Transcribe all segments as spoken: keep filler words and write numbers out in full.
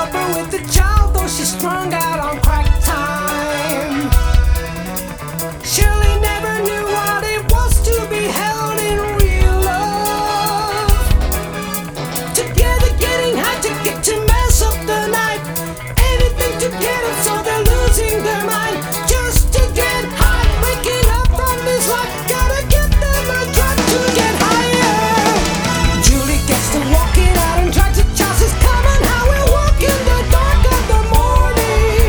lover with a child, though she's strung out on crack time. Shirley never knew what it was to be held in real love. Together getting high to get to mess up the night. Anything to get it so they're losing their mind. Just to get high, waking up from this life. Gotta get them a drug to get higher. Julie gets to walking out and drags a Chelsea's coming. How we walk in the dark of the morning.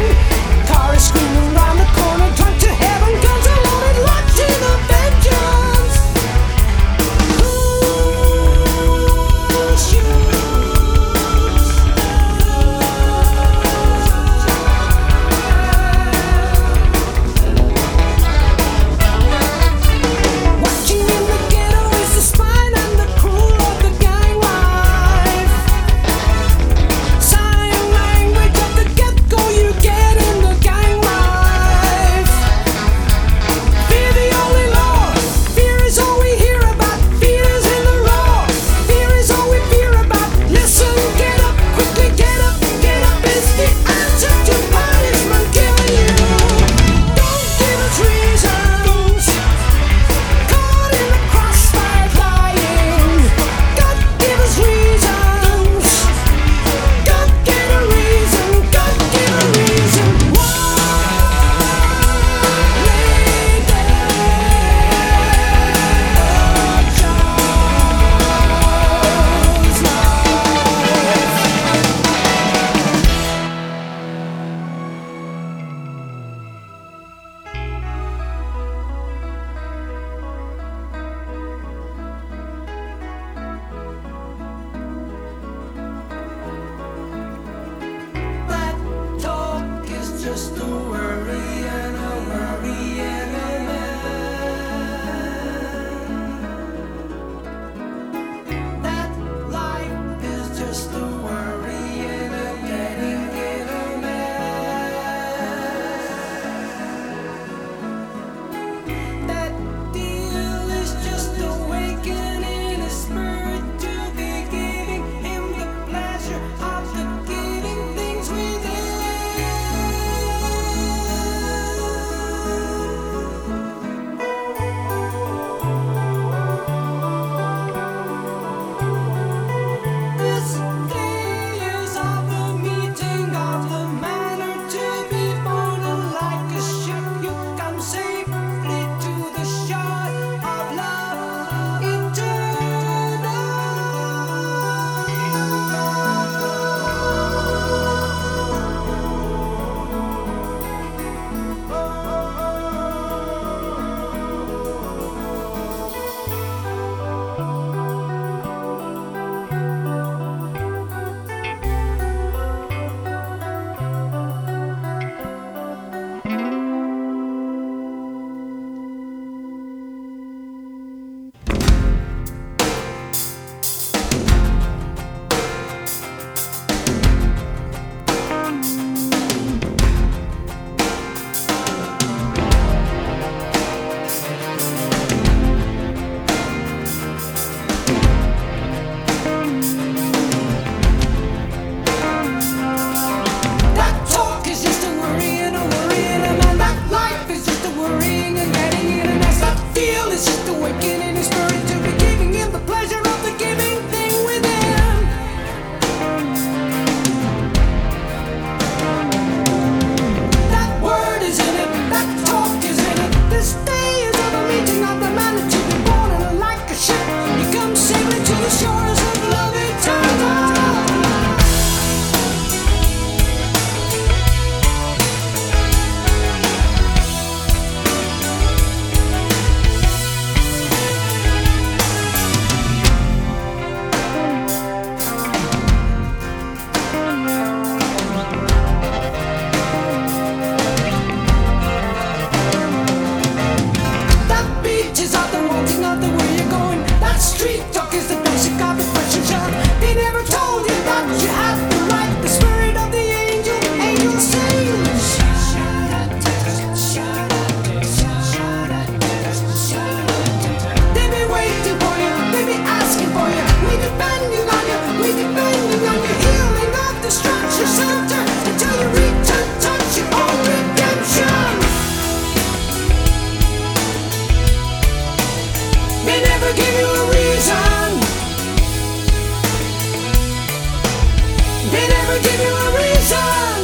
never give you a reason.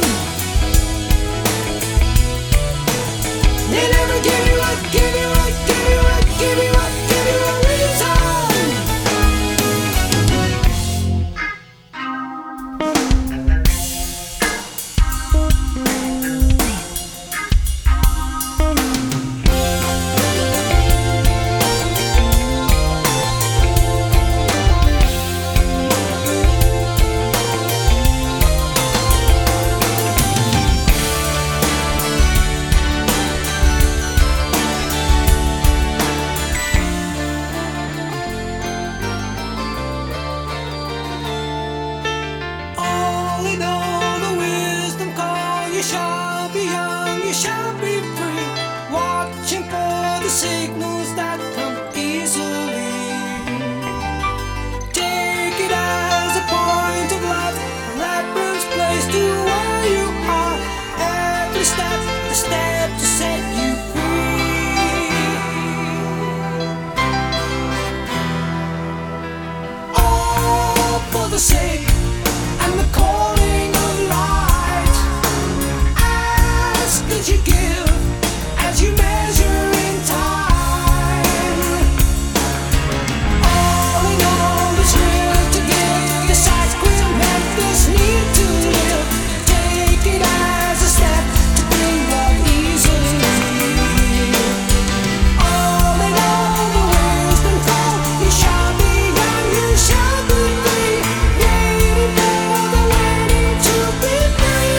They never give you a, give you a, give you a, give you a, give you a reason. All in all, the wisdom call. You shall be young, you shall be free, watching for the signals that come easily. Take it as a point of light, a reference place to where you are. Every step, a step to set you free. All for the sake and the calling of light. Ask as you give, as you measure in time. All in all, this will to give. Your sights will make this need to live. Take it as a step to bring what easily. All in all, the wisdom call. You shall be young, you shall be free. Waiting for the waiting to be free.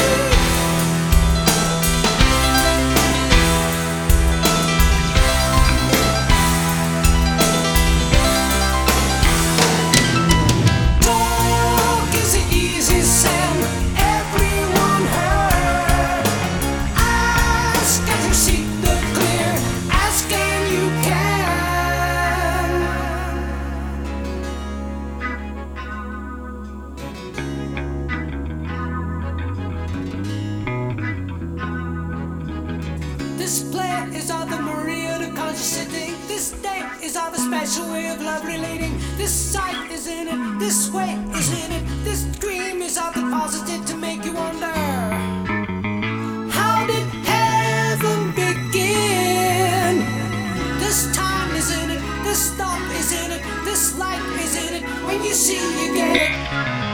Talk is the easy sin, everyone heard. Ask as you seek the clear, ask and you can. This play is of the Maria the conscious sitting. This day is of a special way of love relating. This sight is in it, this way is in it. This dream is of the positive to make you wonder. How did heaven begin? This time is in it, this thought is in it, this light is in it. When you see, you get it.